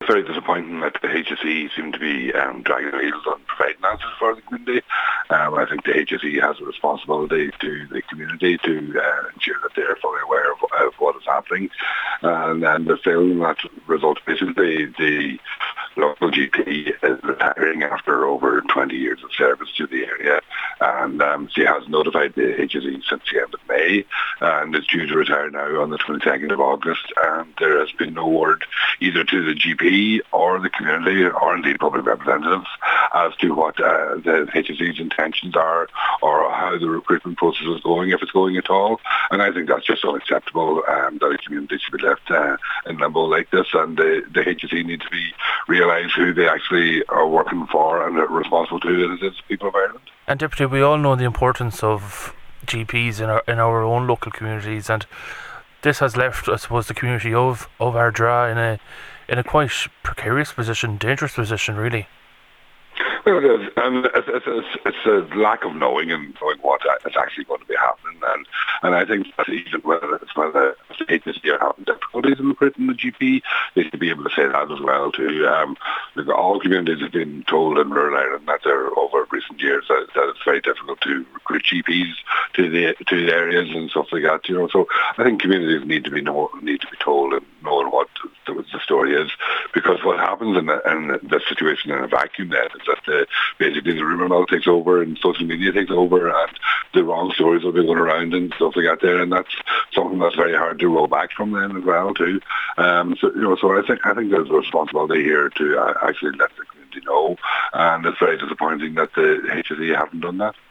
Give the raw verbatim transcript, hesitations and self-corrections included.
very disappointing that the H S E seem to be um, dragging their heels on providing answers for the community. Um, I think the H S E has a responsibility to the community to uh, ensure that they're fully aware of, of what is happening. And then the failing that result, basically the local G P is retiring after over twenty years of service to the area, and um, she has notified the H S E since the end of May, and is due to retire now on the twenty-second of August, and there has been no word either to the G P or the community or indeed public representatives as to what uh, the H S E's intentions are or how the recruitment process is going, if it's going at all. And I think that's just unacceptable, um, that a community should be left uh, in limbo like this, and the, the H S E need to be realise who they actually are working for and are responsible to, and it is the people of Ireland. And Deputy, we all know the importance of G Ps in our in our own local communities, and this has left, I suppose, the community of, of Ardra in a in a quite precarious position, dangerous position, really. Well, it is, and it's, it's, it's, it's a lack of knowing and knowing what is actually going to be happening, and and I think that even whether it's whether the H S E are having difficulties in recruiting the G P, they should be able to say that as well too. Um, look, all communities have been told in rural Ireland that they're over recent years that, that it's very difficult to recruit G Ps to the to the areas and stuff like that. You know, so I think communities need to be know need to be told and knowing what the, the story is, because what happens in the, in the situation in a vacuum then is that the basically the rumour mill takes over and social media takes over, and the wrong stories will be going around and stuff like that there, and that's something that's very hard to roll back from then as well too. Um, so you know, so I think I think there's a responsibility here to uh, actually let the community know, and it's very disappointing that the H S E haven't done that.